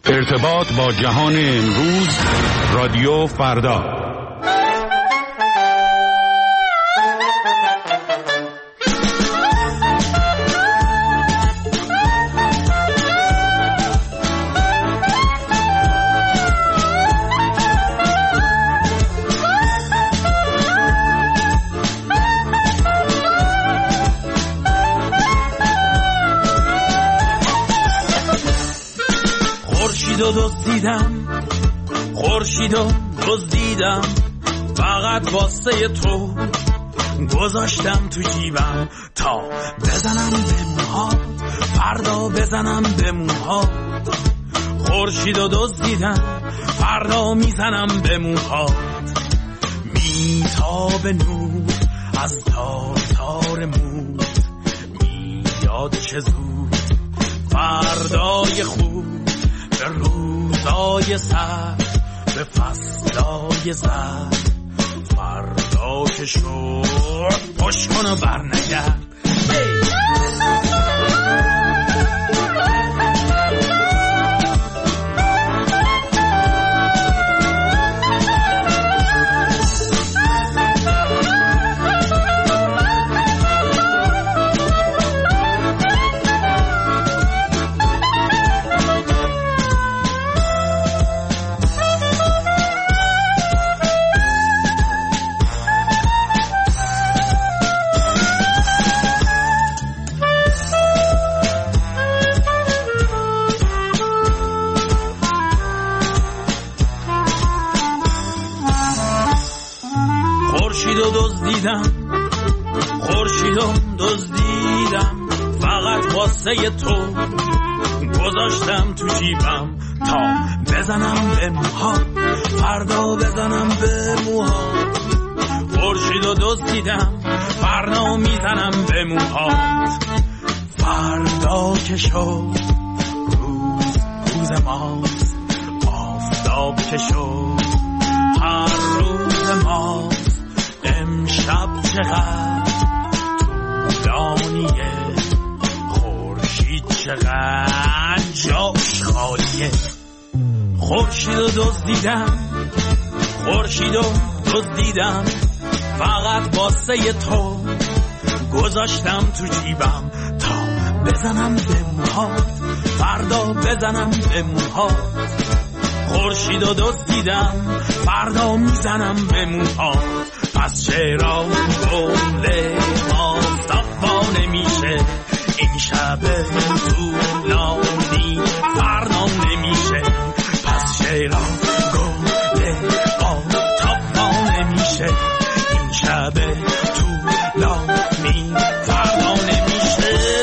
ارتباط با جهان امروز، رادیو فردا. خورشیدو دزدیدم فقط واسه تو، گذاشتم تو جیبم تا بزنم به موهات، فردا بزنم به موهات. خورشیدو دزدیدم فردا میزنم به موهات، میتاب نور از تار تار موت، میاد چه زود فردای خوب، به روزای سر، به فصلای زر. فردا که شد پشت کن و برنگرد. خورشیدو دزدیدم فقط واسه تو، گذاشتم تو جیبم تا بزنم به موهات، فردا بزنم به موهات. خورشیدو دزدیدم فردا میزنم به موهات، فردا که شد روز ماست، آفتاب که شد هر روز ماست. امشب چقدر طولانیه، خورشید چقدر جاش خالیه. خورشیدو دزدیدم فقط واسه تو، گذاشتم تو جیبم تا بزنم به موهات، فردا بزنم به موهات. خورشیدو دزدیدم فردا میزنم به موهات. پس چرا گل ما صفا نمیشه، این شب طولانی فردا نمیشه. پس چرا گل ما صفا نمیشه، این شب طولانی فردا نمیشه.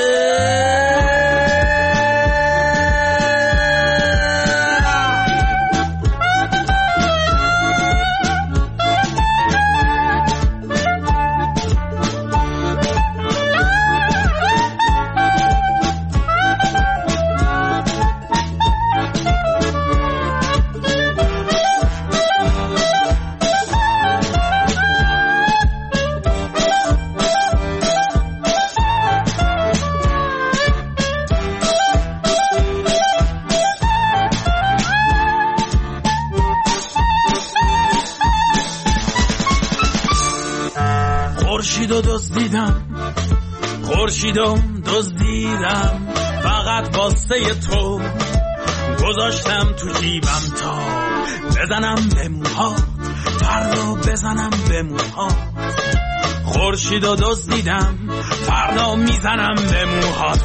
خورشیدو دزدیدم فقط واسه تو، گذاشتم تو جیبم تا بزنم به موهات، فردا بزنم به موهات. خورشیدو دزدیدم فردا میزنم به موهات.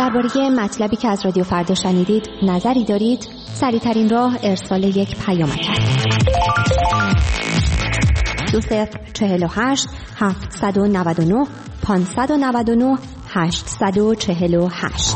درباره مطلبی که از رادیو فردا شنیدید نظری دارید؟ سریع‌ترین راه ارسال یک پیامک است. 2048 799 599 848.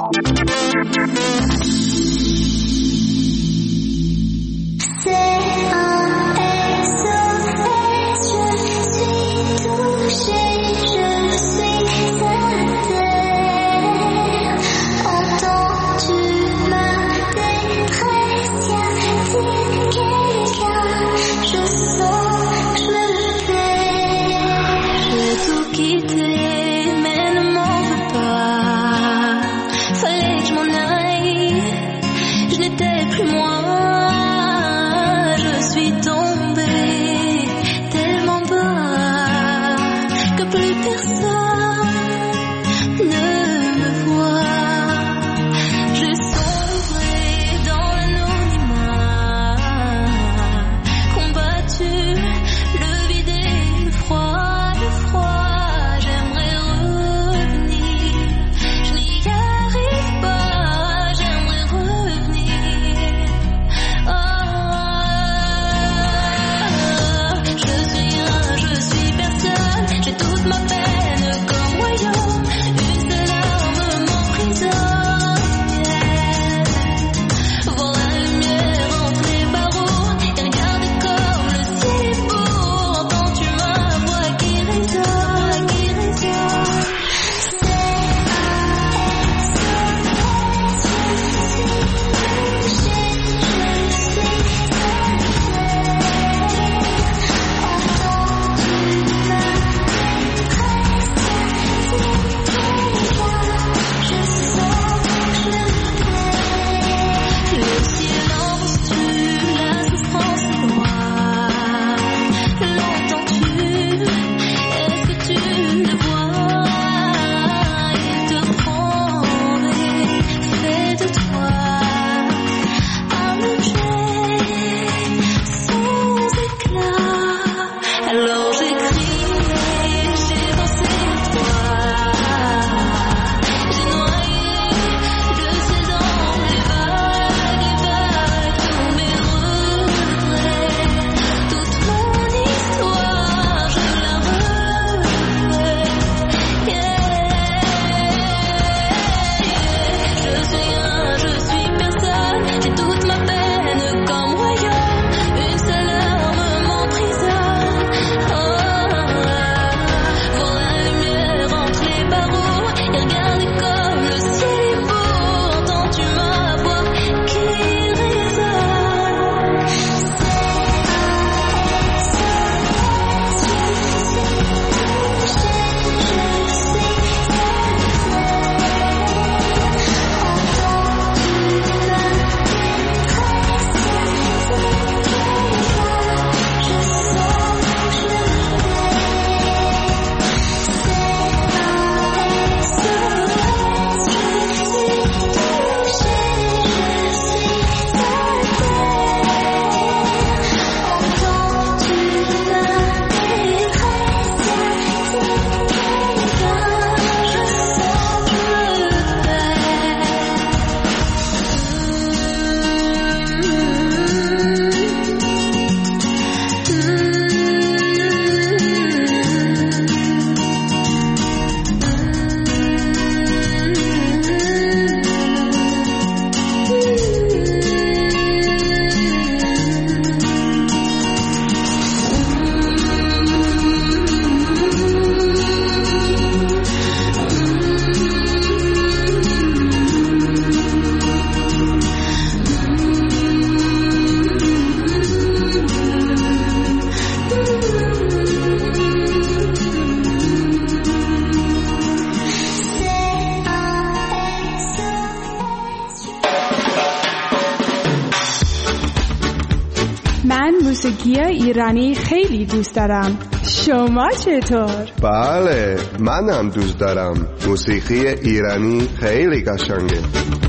من موسیقی ایرانی خیلی دوست دارم. شما چطور؟ بله، منم دوست دارم. موسیقی ایرانی خیلی قشنگه.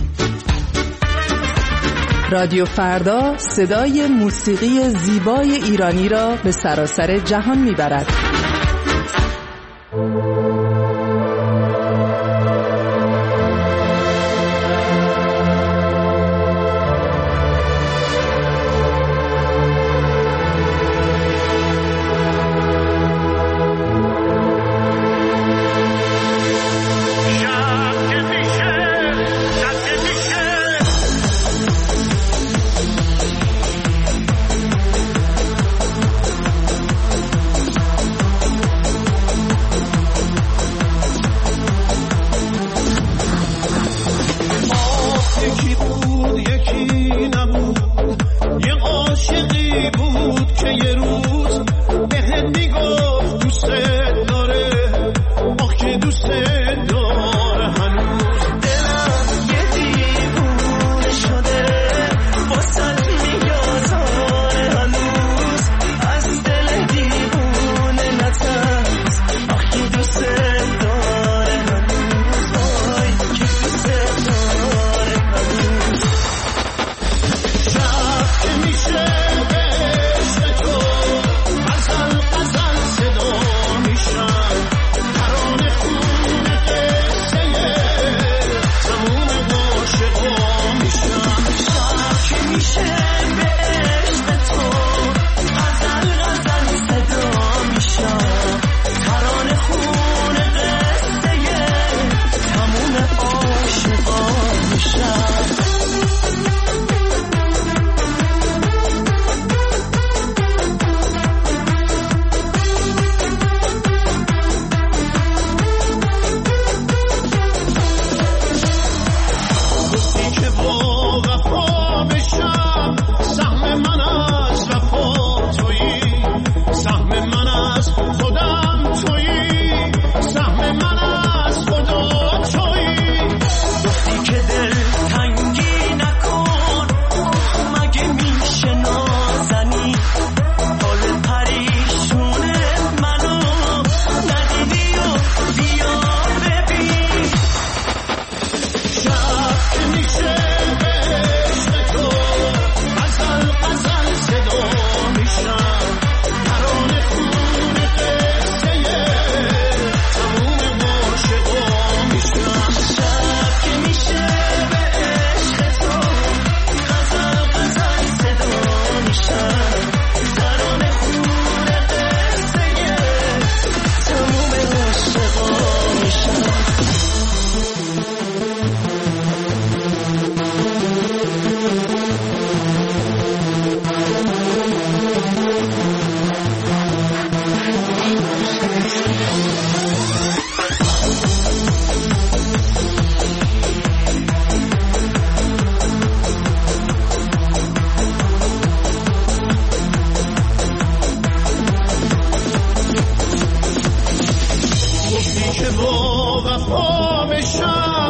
رادیو فردا صدای موسیقی زیبای ایرانی را به سراسر جهان میبرد.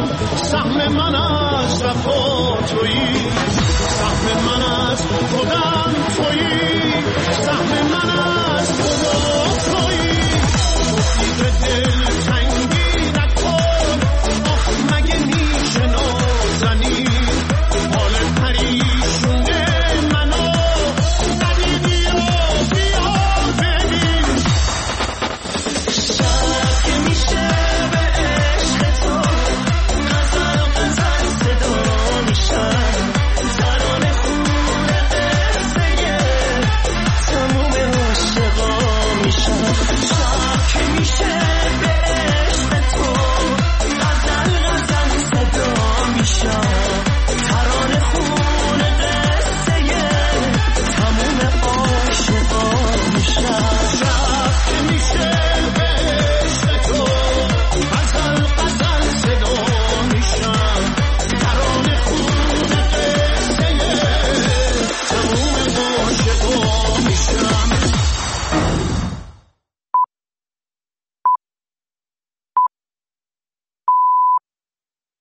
سهم من از وفا تویی، سهم من از خودم تویی.